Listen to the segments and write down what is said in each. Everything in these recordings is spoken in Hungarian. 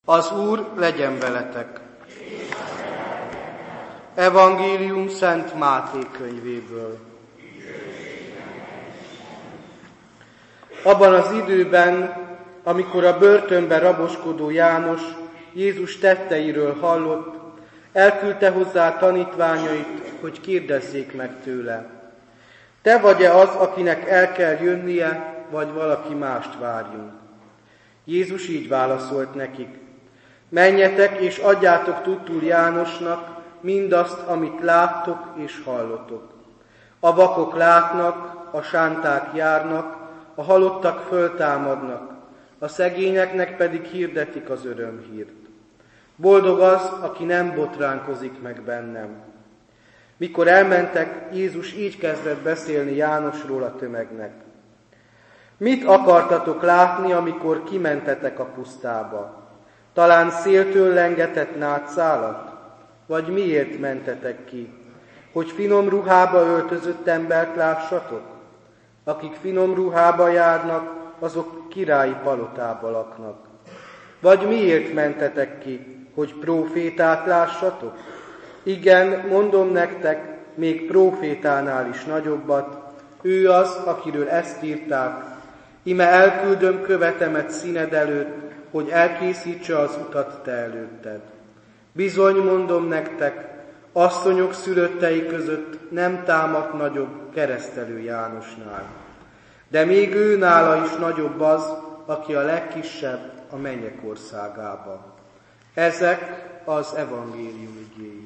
Az Úr legyen veletek! Evangélium Szent Máté könyvéből. Abban az időben, amikor a börtönben raboskodó János Jézus tetteiről hallott, elküldte hozzá tanítványait, hogy kérdezzék meg tőle: te vagy-e az, akinek el kell jönnie, vagy valaki mást várjunk? Jézus így válaszolt nekik: menjetek és adjátok tudtul Jánosnak mindazt, amit láttok és hallotok. A vakok látnak, a sánták járnak, a halottak föltámadnak, a szegényeknek pedig hirdetik az örömhírt. Boldog az, aki nem botránkozik meg bennem. Mikor elmentek, Jézus így kezdett beszélni Jánosról a tömegnek: mit akartatok látni, amikor kimentetek a pusztába? Talán széltől lengetett nátszálat? Vagy miért mentetek ki? Hogy finom ruhába öltözött embert lássatok? Akik finom ruhába járnak, azok királyi palotába laknak. Vagy miért mentetek ki? Hogy prófétát lássatok? Igen, mondom nektek, még prófétánál is nagyobbat. Ő az, akiről ezt írták: ime elküldöm követemet színed előtt, hogy elkészítse az utat te előtted. Bizony, mondom nektek, asszonyok szülöttei között nem támadt nagyobb Keresztelő Jánosnál. De még ő nála is nagyobb az, aki a legkisebb a mennyek országában. Ezek az evangélium igéi.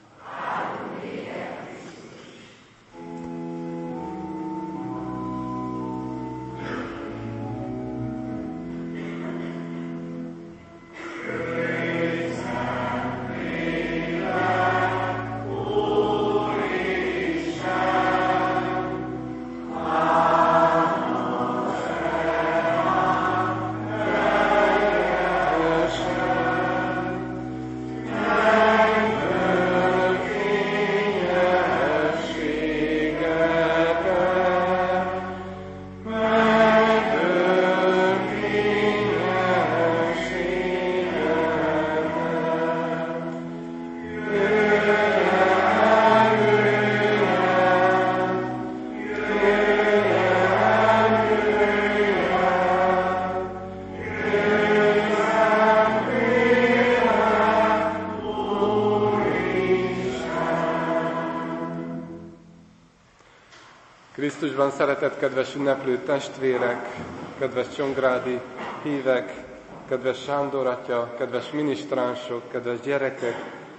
Krisztusban szeretett kedves ünneplő testvérek, kedves csongrádi hívek, kedves Sándor atya, kedves minisztránsok, kedves gyerekek!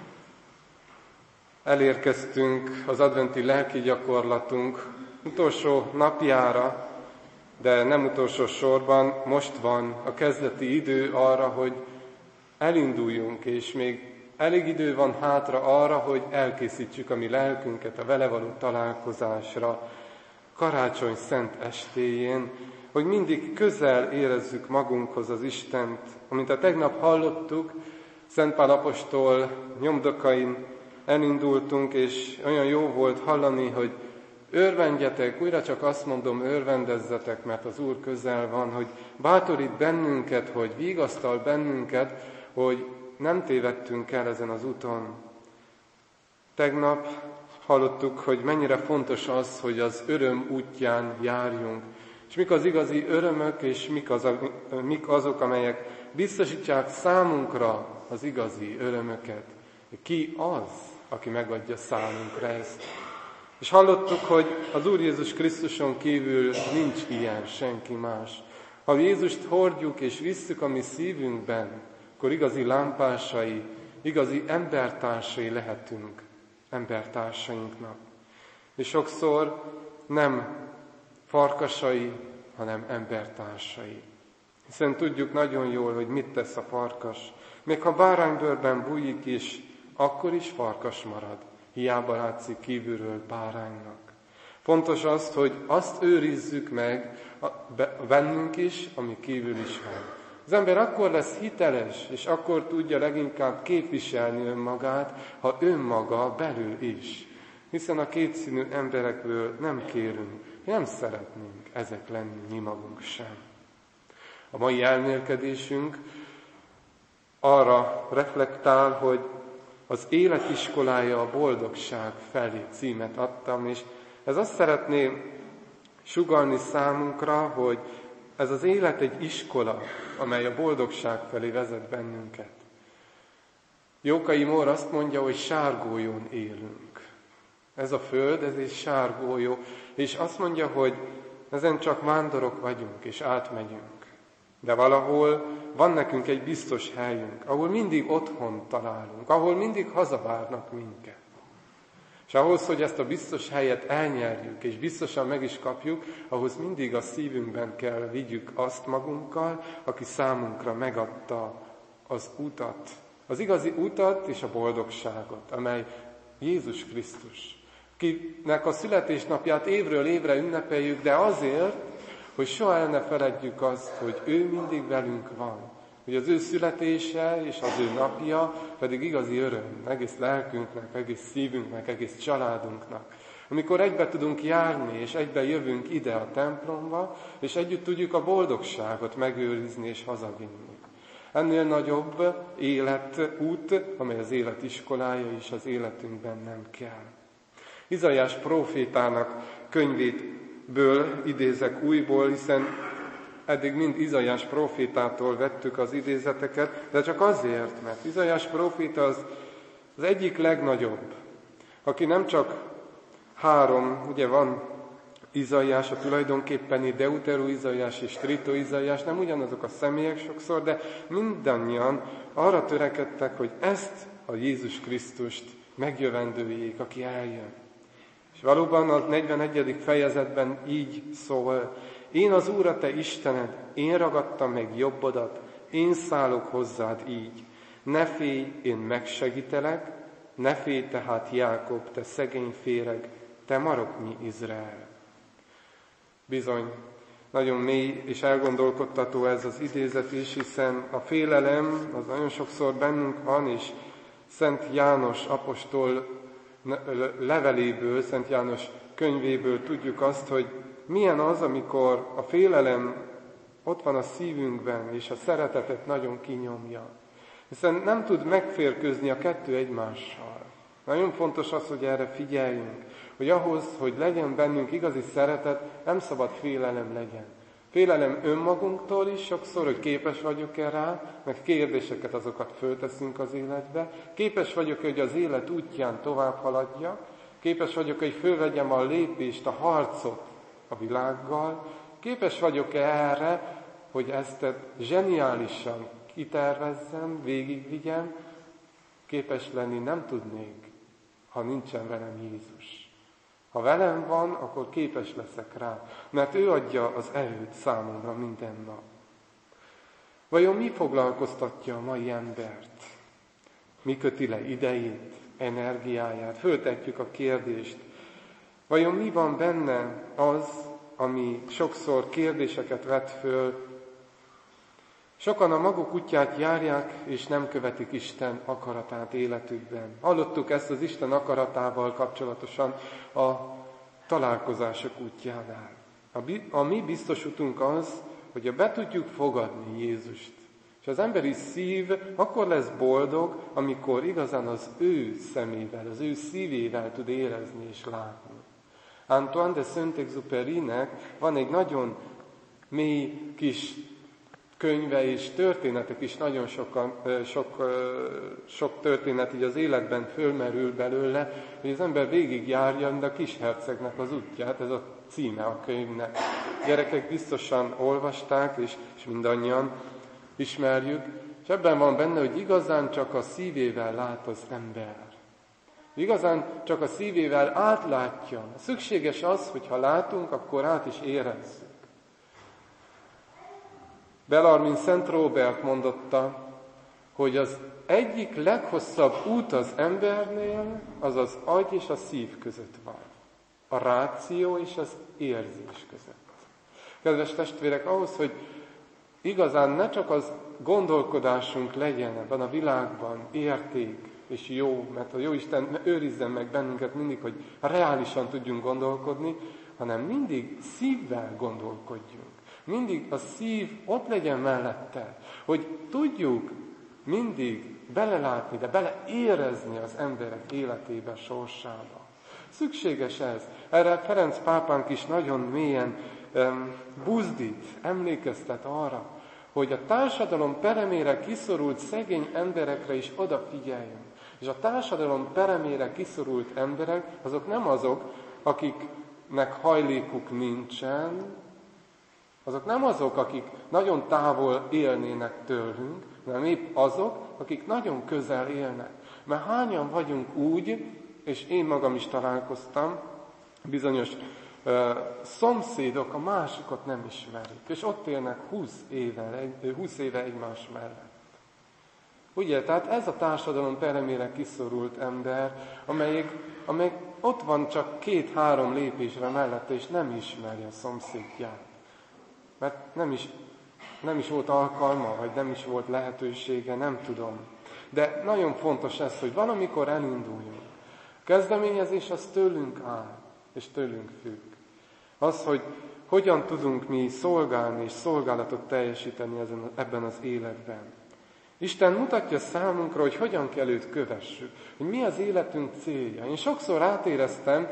Elérkeztünk az adventi lelki gyakorlatunk utolsó napjára, de nem utolsó sorban most van a kezdeti idő arra, hogy elinduljunk, és még elég idő van hátra arra, hogy elkészítsük a mi lelkünket a vele való találkozásra, karácsony szent estéjén, hogy mindig közel érezzük magunkhoz az Istent. Amint a tegnap hallottuk, Szent Pál apostol nyomdokain elindultunk, és olyan jó volt hallani, hogy örvendjetek, újra csak azt mondom, örvendezzetek, mert az Úr közel van, hogy bátorít bennünket, hogy vigasztal bennünket, hogy nem tévedtünk el ezen az úton. Tegnap hallottuk, hogy mennyire fontos az, hogy az öröm útján járjunk. És mik az igazi örömök, és mik azok, amelyek biztosítják számunkra az igazi örömöket. Ki az, aki megadja számunkra ezt? És hallottuk, hogy az Úr Jézus Krisztuson kívül nincs ilyen senki más. Ha Jézust hordjuk és visszük a mi szívünkben, akkor igazi lámpásai, igazi embertársai lehetünk embertársainknak. És sokszor nem farkasai, hanem embertársai. Hiszen tudjuk nagyon jól, hogy mit tesz a farkas. Még ha báránybőrben bújik is, akkor is farkas marad. Hiába látszik kívülről báránynak. Fontos az, hogy azt őrizzük meg bennünk is, ami kívül is van. Az ember akkor lesz hiteles, és akkor tudja leginkább képviselni önmagát, ha önmaga belül is. Hiszen a kétszínű emberekből nem kérünk, nem szeretnénk ezek lenni mi magunk sem. A mai elmélkedésünk arra reflektál, hogy az élet iskolája a boldogság felé címet adtam, és ez azt szeretné sugallni számunkra, hogy ez az élet egy iskola, amely a boldogság felé vezet bennünket. Jókai Mór azt mondja, hogy sárgólyón élünk. Ez a föld, ez egy sárgólyó, és azt mondja, hogy ezen csak vándorok vagyunk, és átmegyünk. De valahol van nekünk egy biztos helyünk, ahol mindig otthon találunk, ahol mindig hazavárnak minket. És ahhoz, hogy ezt a biztos helyet elnyerjük, és biztosan meg is kapjuk, ahhoz mindig a szívünkben kell vigyük azt magunkkal, aki számunkra megadta az utat, az igazi utat és a boldogságot, amely Jézus Krisztus, kinek a születésnapját évről évre ünnepeljük, de azért, hogy soha el ne feledjük azt, hogy ő mindig velünk van. Hogy az ő születése és az ő napja pedig igazi öröm egész lelkünknek, egész szívünknek, egész családunknak. Amikor egybe tudunk járni, és egybe jövünk ide a templomba, és együtt tudjuk a boldogságot megőrizni és hazavinni. Ennél nagyobb életút, amely az élet iskolája is az életünkben nem kell. Izaiás prófétának könyvéből idézek újból, hiszen eddig mind Izaiás prófétától vettük az idézeteket, de csak azért, mert Izaiás próféta az egyik legnagyobb, aki nem csak ugye van Izaiás, a tulajdonképpeni Deuteru Izaiás és Trito Izaiás, nem ugyanazok a személyek sokszor, de mindannyian arra törekedtek, hogy ezt a Jézus Krisztust megjövendőjék, aki eljön. És valóban a 41. fejezetben így szól: én az Úr a te Istened, én ragadtam meg jobbodat, én szállok hozzád így. Ne félj, én megsegítelek, ne félj tehát Jákob, te szegény féreg, te maroknyi Izrael. Bizony, nagyon mély és elgondolkodtató ez az idézet is, hiszen a félelem az nagyon sokszor bennünk van, és Szent János apostol leveléből, Szent János könyvéből tudjuk azt, hogy milyen az, amikor a félelem ott van a szívünkben, és a szeretetet nagyon kinyomja. Hiszen nem tud megférkőzni a kettő egymással. Nagyon fontos az, hogy erre figyeljünk, hogy ahhoz, hogy legyen bennünk igazi szeretet, nem szabad félelem legyen. Félelem önmagunktól is sokszor, hogy képes vagyok-e rá, meg kérdéseket azokat fölteszünk az életbe. Képes vagyok-e, hogy az élet útján tovább haladjak. Képes vagyok-e, hogy fölvegyem a lépést, a harcot a világgal. Képes vagyok-e erre, hogy ezt zseniálisan kitervezzem, végigvigyem. Képes lenni nem tudnék, ha nincsen velem Jézus. Ha velem van, akkor képes leszek rá, mert ő adja az erőt számomra minden nap. Vajon mi foglalkoztatja a mai embert? Mi köti le idejét, energiáját? Föltetjük a kérdést. Vajon mi van benne az, ami sokszor kérdéseket vet föl? Sokan a maguk útját járják, és nem követik Isten akaratát életükben. Hallottuk ezt az Isten akaratával kapcsolatosan a találkozások útjánál. A mi biztos utunk az, hogy be tudjuk fogadni Jézust. És az emberi szív akkor lesz boldog, amikor igazán az ő szemével, az ő szívével tud érezni és látni. Antoine de Saint-Exupérynek van egy nagyon mély kis könyve és történetek is, nagyon sok történet így az életben fölmerül belőle, hogy az ember végigjárja, mint a kishercegnek az útját, ez a címe a könyvnek. Gyerekek biztosan olvasták, és mindannyian ismerjük, és ebben van benne, hogy igazán csak a szívével lát az ember. Igazán csak a szívével átlátja. Szükséges az, hogy ha látunk, akkor át is érezzük. Bellarmine Szent Róbert mondotta, hogy az egyik leghosszabb út az embernél, az az agy és a szív között van. A ráció és az érzés között. Kedves testvérek, ahhoz, hogy igazán ne csak az gondolkodásunk legyen ebben a világban érték és jó, mert a Jóisten őrizzen meg bennünket mindig, hogy reálisan tudjunk gondolkodni, hanem mindig szívvel gondolkodjunk. Mindig a szív ott legyen mellette, hogy tudjuk mindig belelátni, de beleérezni az emberek életébe, sorsába. Szükséges ez. Erre Ferenc pápánk is nagyon mélyen buzdít, emlékeztet arra, hogy a társadalom peremére kiszorult szegény emberekre is odafigyeljünk. És a társadalom peremére kiszorult emberek, azok nem azok, akiknek hajlékuk nincsen, azok nem azok, akik nagyon távol élnének tőlünk, hanem épp azok, akik nagyon közel élnek. Mert hányan vagyunk úgy, és én magam is találkoztam, bizonyos szomszédok a másikat nem ismerik, és ott élnek 20 éve egymás mellett. Ugye, tehát ez a társadalom peremére kiszorult ember, amelyik ott van csak 2-3 lépésre mellette, és nem ismeri a szomszédját. Mert nem is volt alkalma, vagy nem is volt lehetősége, nem tudom. De nagyon fontos ez, hogy valamikor elinduljunk. A kezdeményezés az tőlünk áll, és tőlünk függ. Az, hogy hogyan tudunk mi szolgálni és szolgálatot teljesíteni ebben az életben. Isten mutatja számunkra, hogy hogyan kell őt kövessük, hogy mi az életünk célja. Én sokszor átéreztem,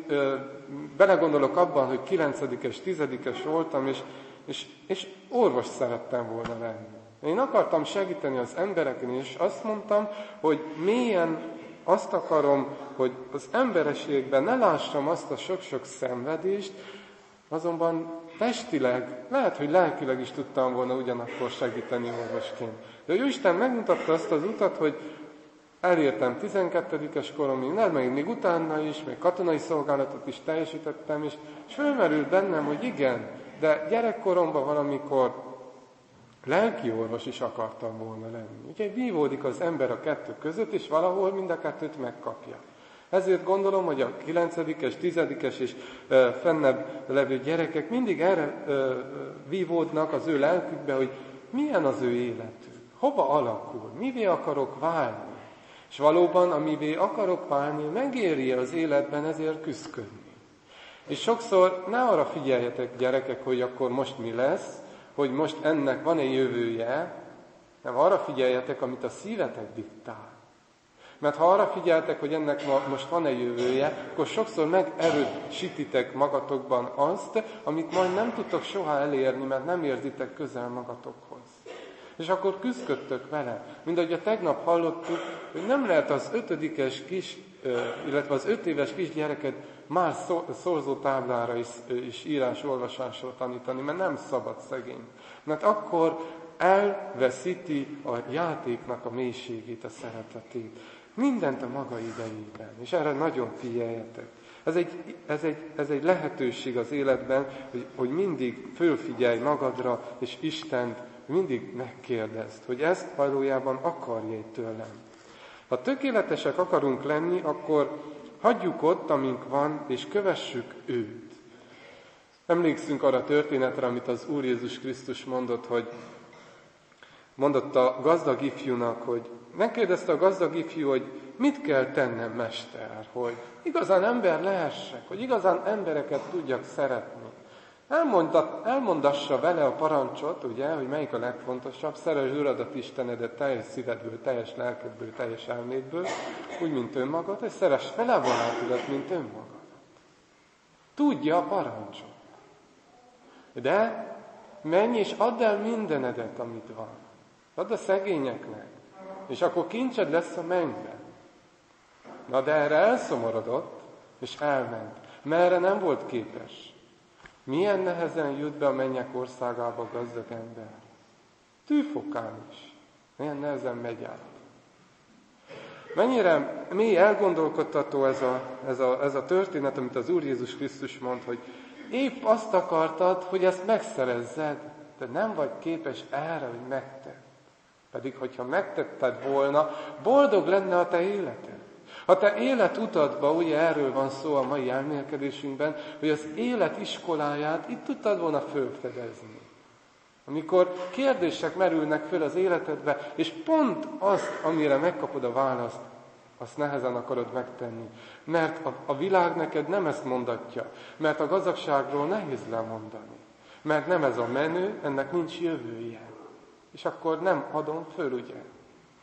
belegondolok abban, hogy 9-es, 10-es voltam, és orvos szerettem volna lenni. Én akartam segíteni az embereken, és azt mondtam, hogy mélyen azt akarom, hogy az emberiségben ne lássam azt a sok-sok szenvedést, azonban testileg, lehet, hogy lelkileg is tudtam volna ugyanakkor segíteni orvosként. De Isten megmutatta azt az utat, hogy elértem 12-es koromig, még utána is, még katonai szolgálatot is teljesítettem, és fölmerült bennem, hogy igen, de gyerekkoromban valamikor lelkiorvos is akartam volna lenni. Úgyhogy vívódik az ember a kettő között, és valahol mind a kettőt megkapja. Ezért gondolom, hogy a 9-es, 10-es és fennebb levő gyerekek mindig erre vívódnak az ő lelkükbe, hogy milyen az ő életük, hova alakul, mivé akarok válni. És valóban, amivé akarok válni, megéri az életben ezért küszködni. És sokszor ne arra figyeljetek, gyerekek, hogy akkor most mi lesz, hogy most ennek van-e jövője, nem arra figyeljetek, amit a szívetek diktál. Mert ha arra figyeltek, hogy ennek most van-e jövője, akkor sokszor megerősítitek magatokban azt, amit majd nem tudtok soha elérni, mert nem érzitek közel magatokhoz. És akkor küzdködtök vele. Mint ahogy a tegnap hallottuk, hogy nem lehet az 5-es illetve az 5 éves kisgyereket már szorzótáblára is írás-olvasásról tanítani, mert nem szabad szegény. Mert akkor elveszíti a játéknak a mélységét, a szeretetét. Mindent a maga idejében. És erre nagyon figyeljetek. Ez egy lehetőség az életben, hogy mindig fölfigyelj magadra, és Istent mindig megkérdezd, hogy ezt valójában akarja tőlem. Ha tökéletesek akarunk lenni, akkor hagyjuk ott, amink van, és kövessük őt. Emlékszünk arra a történetre, amit az Úr Jézus Krisztus mondott a gazdag ifjúnak, hogy megkérdezte a gazdag ifjú, hogy mit kell tennem, mester, hogy igazán ember lehessek, hogy igazán embereket tudjak szeretni. Elmondassa vele a parancsot, ugye, hogy melyik a legfontosabb, szeresd Uradat Istenedet teljes szívedből, teljes lelkedből, teljes elmédből, úgy, mint önmagad, és szeresd fele a barátodat, mint önmagad. Tudja a parancsot. De menj és add el mindenedet, amit van. Add a szegényeknek, és akkor kincsed lesz a mennyben. Na de erre elszomorodott, és elment, mert erre nem volt képes. Milyen nehezen jut be a mennyek országába a gazdag ember? Tűfokán is. Milyen nehezen megy át. Mennyire mély elgondolkodtató ez a történet, amit az Úr Jézus Krisztus mond, hogy épp azt akartad, hogy ezt megszerezzed, de nem vagy képes erre, hogy megtedd. Pedig, hogyha megtetted volna, boldog lenne a te életed. A te életutadban, ugye erről van szó a mai elmélkedésünkben, hogy az élet iskoláját itt tudtad volna fölfedezni. Amikor kérdések merülnek föl az életedbe, és pont azt, amire megkapod a választ, azt nehezen akarod megtenni. Mert a világ neked nem ezt mondatja. Mert a gazdagságról nehéz lemondani. Mert nem ez a menő, ennek nincs jövője. És akkor nem adom föl, ugye?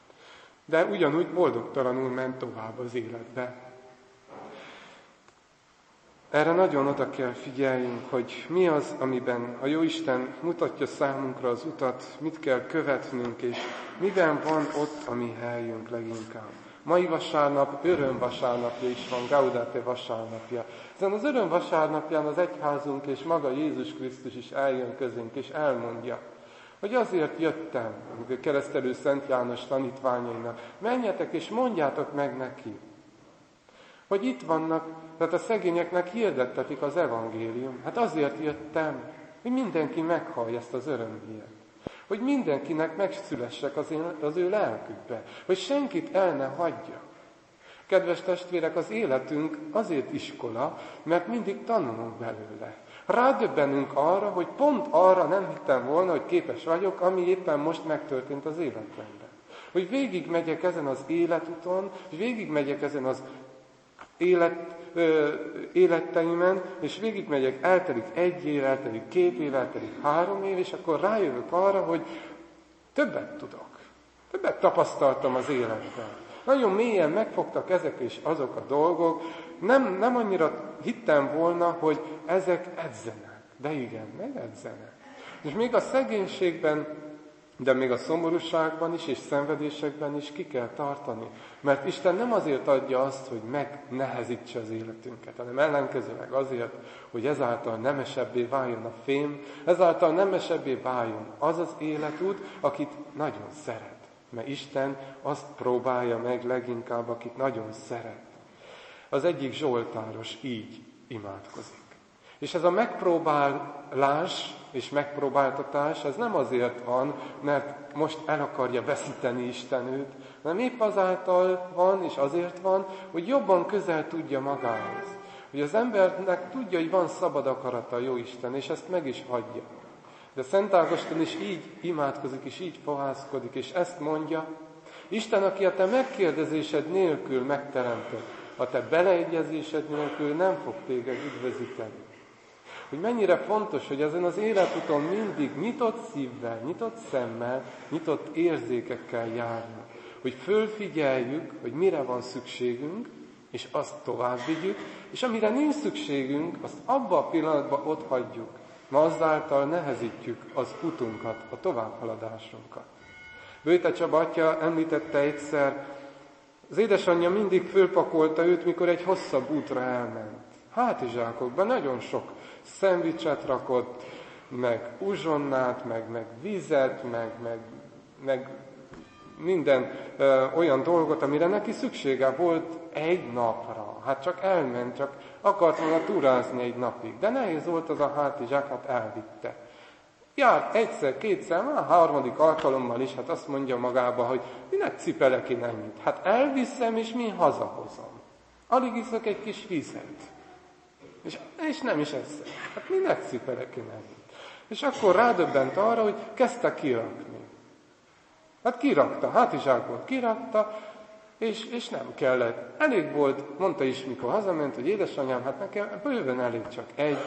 De ugyanúgy boldogtalanul ment tovább az életbe. Erre nagyon oda kell figyeljünk, hogy mi az, amiben a Jóisten mutatja számunkra az utat, mit kell követnünk, és miben van ott a mi helyünk leginkább. Mai vasárnap örömvasárnapja is van, Gaudete vasárnapja. Ezen az örömvasárnapján az egyházunk és maga Jézus Krisztus is eljön közénk, és elmondja, hogy azért jöttem, a keresztelő Szent János tanítványainak, menjetek és mondjátok meg neki, hogy itt vannak, tehát a szegényeknek hirdettetik az evangélium. Hát azért jöttem, hogy mindenki meghallja ezt az örömhíret. Hogy mindenkinek megszülessek az ő lelkükbe. Hogy senkit el ne hagyja. Kedves testvérek, az életünk azért iskola, mert mindig tanulunk belőle. Rádöbbenünk arra, hogy pont arra nem hittem volna, hogy képes vagyok, ami éppen most megtörtént az életemben. Hogy végigmegyek ezen az életuton, hogy végigmegyek ezen az életeimen, és végigmegyek, eltelik 1 év, eltelik 2 év, eltelik 3 év, és akkor rájövök arra, hogy többet tudok. Többet tapasztaltam az életben. Nagyon mélyen megfogtak ezek és azok a dolgok. Nem annyira hittem volna, hogy ezek edzenek. De igen, megedzenek. És még a szegénységben, de még a szomorúságban is, és szenvedésekben is ki kell tartani. Mert Isten nem azért adja azt, hogy megnehezítse az életünket, hanem ellenkezőleg azért, hogy ezáltal nemesebbé váljon a fém, ezáltal nemesebbé váljon az az életút, akit nagyon szeret. Mert Isten azt próbálja meg leginkább, akit nagyon szeret. Az egyik zsoltáros így imádkozik. És ez a megpróbálás és megpróbáltatás, ez nem azért van, mert most el akarja veszíteni Isten őt, hanem épp azáltal van, és azért van, hogy jobban közel tudja magához. Hogy az embernek tudja, hogy van szabad akarata a Jóisten, és ezt meg is hagyja. De Szent Ágoston is így imádkozik, és így fohászkodik, és ezt mondja, Isten, aki a te megkérdezésed nélkül megteremtett, a te beleegyezésed nélkül nem fog téged üdvözíteni. Hogy mennyire fontos, hogy ezen az életúton mindig nyitott szívvel, nyitott szemmel, nyitott érzékekkel járjunk. Hogy fölfigyeljük, hogy mire van szükségünk, és azt tovább vigyük, és amire nincs szükségünk, azt abban a pillanatban ott hagyjuk. Ma azáltal nehezítjük az utunkat, a továbbhaladásunkat. Böjte Csaba atya említette egyszer, az édesanyja mindig fölpakolta őt, mikor egy hosszabb útra elment. Hátizsákokban nagyon sok szendvicset rakott, meg uzsonnát, meg vizet, meg minden olyan dolgot, amire neki szüksége volt egy napra. Hát csak elment, csak akart volna túrázni egy napig. De nehéz volt az a hátizsák, hát elvitte. Járt egyszer, kétszer, már 3. alkalommal is, hát azt mondja magába, hogy minek cipelek én ennyit? Hát elviszem, és mi hazahozom. Alig iszok egy kis vizet. És nem is eszem. Hát minek cipelek én ennyit? És akkor rádöbbent arra, hogy kezdte kirakni. Hát kirakta, hátizsákból kirakta, és nem kellett. Elég volt, mondta is, mikor hazament, hogy édesanyám, hát nekem bőven elég csak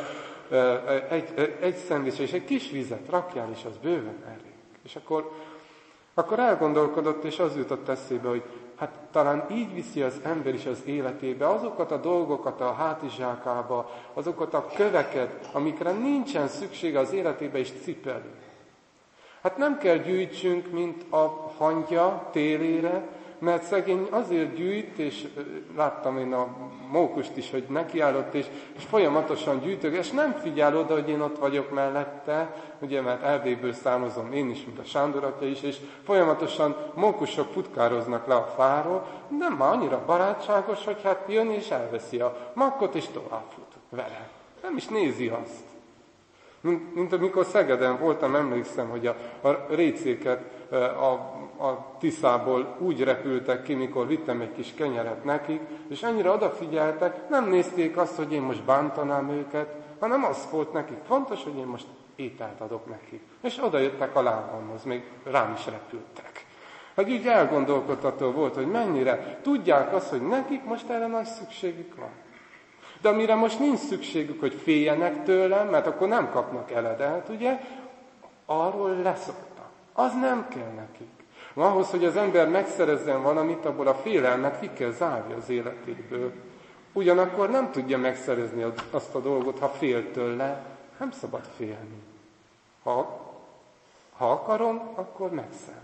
egy szendvics és egy kis vizet rakjál, és az bőven elég. És akkor elgondolkodott, és az jutott eszébe, hogy hát talán így viszi az ember is az életébe azokat a dolgokat a hátizsákába, azokat a köveket, amikre nincsen szüksége az életébe, is cipeli. Hát nem kell gyűjtsünk, mint a hantya télére, mert szegény azért gyűjt, és láttam én a mókust is, hogy nekiállott, és folyamatosan gyűjtök, és nem figyel oda, hogy én ott vagyok mellette, ugye, mert Erdélyből származom én is, mint a Sándor atya is, és folyamatosan mókusok futkároznak le a fáról, nem már annyira barátságos, hogy hát jön és elveszi a makkot, és tovább fut vele. Nem is nézi azt. Mint amikor Szegeden voltam, emlékszem, hogy a récéket a Tiszából úgy repültek ki, mikor vittem egy kis kenyeret nekik, és annyira odafigyeltek, nem nézték azt, hogy én most bántanám őket, hanem az volt nekik fontos, hogy én most ételt adok nekik. És odajöttek a lábamhoz, még rám is repültek. Hogy úgy elgondolkodható volt, hogy mennyire tudják azt, hogy nekik most erre nagy szükségük van. De amire most nincs szükségük, hogy féljenek tőlem, mert akkor nem kapnak eledelt, ugye, arról leszoktak. Az nem kell nekik. Ahhoz, hogy az ember megszerezzen valamit, abból a félelmet ki kell zárni az életéből. Ugyanakkor nem tudja megszerezni azt a dolgot, ha fél tőle, nem szabad félni. Ha akarom, akkor megszerzem.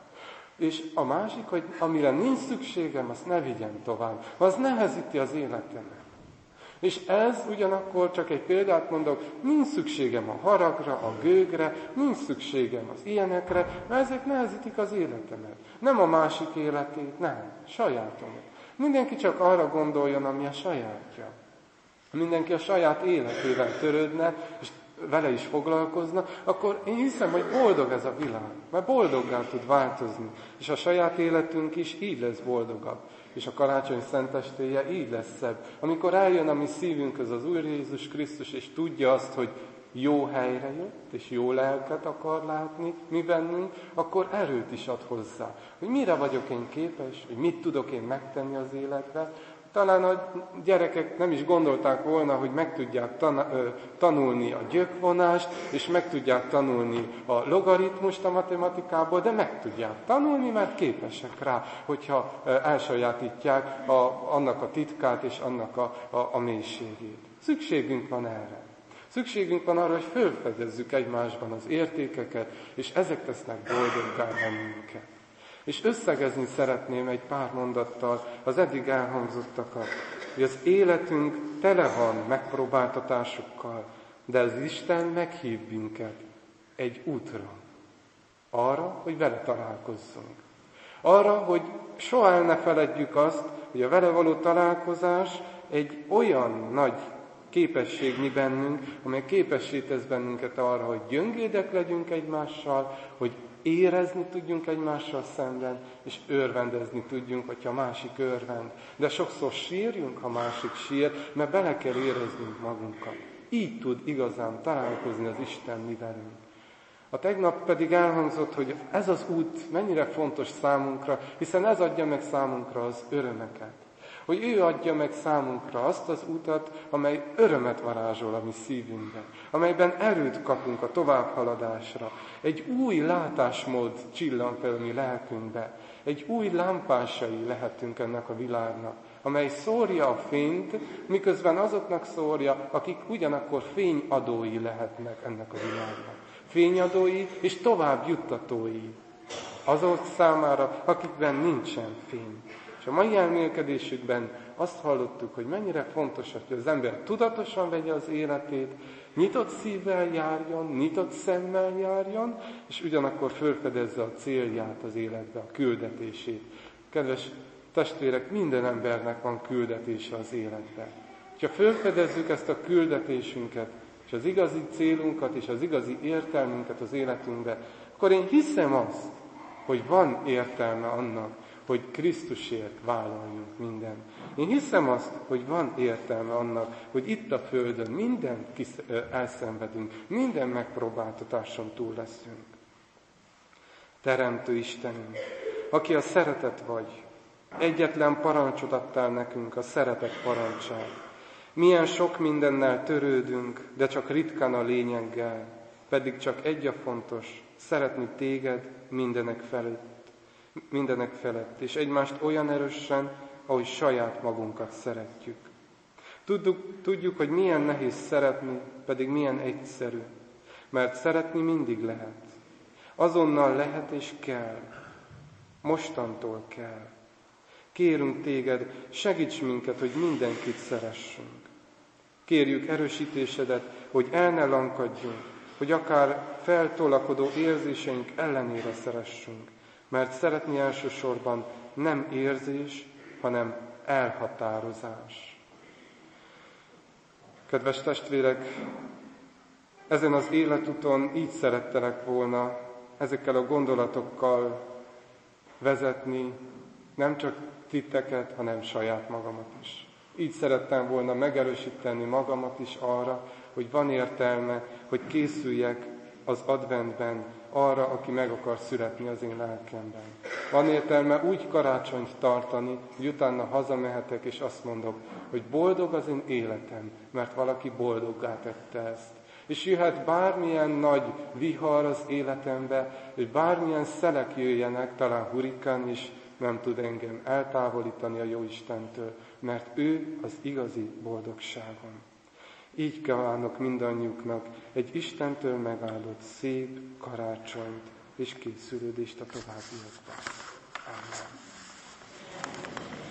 És a másik, hogy amire nincs szükségem, azt ne vigyem tovább. Az nehezíti az életemet. És ez ugyanakkor, csak egy példát mondok, nincs szükségem a haragra, a gőgre, nincs szükségem az ilyenekre, mert ezek nehezítik az életemet. Nem a másik életét, nem, sajátomat. Mindenki csak arra gondoljon, ami a sajátja. Mindenki a saját életével törődne, és vele is foglalkozna, akkor én hiszem, hogy boldog ez a világ, mert boldoggá tud változni, és a saját életünk is így lesz boldogabb. És a karácsony szentestéje így lesz szebb. Amikor eljön a mi szívünkhöz az Úr Jézus Krisztus, és tudja azt, hogy jó helyre jött, és jó lelket akar látni mi bennünk, akkor erőt is ad hozzá. Hogy mire vagyok én képes, hogy mit tudok én megtenni az életben. Talán a gyerekek nem is gondolták volna, hogy meg tudják tanulni a gyökvonást, és meg tudják tanulni a logaritmust a matematikából, de meg tudják tanulni, mert képesek rá, hogyha elsajátítják annak a titkát és annak a mélységét. Szükségünk van erre. Szükségünk van arra, hogy felfedezzük egymásban az értékeket, és ezek tesznek boldoggá bennünket. És összegezni szeretném egy pár mondattal az eddig elhangzottakat, hogy az életünk tele van megpróbáltatásokkal, de az Isten meghív minket egy útra. Arra, hogy vele találkozzunk. Arra, hogy soha el ne feledjük azt, hogy a vele való találkozás egy olyan nagy képesség mi bennünk, amely képessé tesz bennünket arra, hogy gyöngédek legyünk egymással, hogy érezni tudjunk egymással szemben, és örvendezni tudjunk, hogyha a másik örvend. De sokszor sírjunk, ha másik sír, mert bele kell éreznünk magunkat. Így tud igazán találkozni az Isten mi velünk. A tegnap pedig elhangzott, hogy ez az út mennyire fontos számunkra, hiszen ez adja meg számunkra az örömeket. Hogy ő adja meg számunkra azt az utat, amely örömet varázsol a mi szívünkben, amelyben erőt kapunk a továbbhaladásra. Egy új látásmód csillan fel a mi lelkünkbe, egy új lámpásai lehetünk ennek a világnak, amely szórja a fényt, miközben azoknak szórja, akik ugyanakkor fényadói lehetnek ennek a világnak. Fényadói és tovább juttatói azok számára, akikben nincsen fény. És a mai elmélkedésükben azt hallottuk, hogy mennyire fontos, hogy az ember tudatosan vegye az életét, nyitott szívvel járjon, nyitott szemmel járjon, és ugyanakkor felfedezze a célját az életbe, a küldetését. Kedves testvérek, minden embernek van küldetése az életbe. Ha felfedezzük ezt a küldetésünket, és az igazi célunkat, és az igazi értelmünket az életünkbe, akkor én hiszem azt, hogy van értelme annak, hogy Krisztusért vállaljunk mindent. Én hiszem azt, hogy van értelme annak, hogy itt a Földön mindent elszenvedünk, minden megpróbáltatáson túl leszünk. Teremtő Istenünk, aki a szeretet vagy, egyetlen parancsot adtál nekünk, a szeretet parancsát. Milyen sok mindennel törődünk, de csak ritkán a lényeggel, pedig csak egy a fontos, szeretni téged mindenek felett, és egymást olyan erősen, ahogy saját magunkat szeretjük. Tudjuk, hogy milyen nehéz szeretni, pedig milyen egyszerű, mert szeretni mindig lehet. Azonnal lehet és kell, mostantól kell. Kérünk téged, segíts minket, hogy mindenkit szeressünk. Kérjük erősítésedet, hogy el ne lankadjunk, hogy akár feltolakodó érzéseink ellenére szeressünk, mert szeretni elsősorban nem érzés, hanem elhatározás. Kedves testvérek, ezen az életúton így szerettelek volna ezekkel a gondolatokkal vezetni, nem csak titeket, hanem saját magamat is. Így szerettem volna megerősíteni magamat is arra, hogy van értelme, hogy készüljek az adventben arra, aki meg akar születni az én lelkemben. Van értelme úgy karácsonyt tartani, hogy utána hazamehetek, és azt mondok, hogy boldog az én életem, mert valaki boldoggá tette ezt. És jöhet bármilyen nagy vihar az életembe, és bármilyen szelek jöjjenek, talán hurikán is nem tud engem eltávolítani a Jóistentől, mert ő az igazi boldogságom. Így kívánok mindannyiuknak egy Istentől megáldott szép karácsonyt és készülődést a továbbiakban. Amen.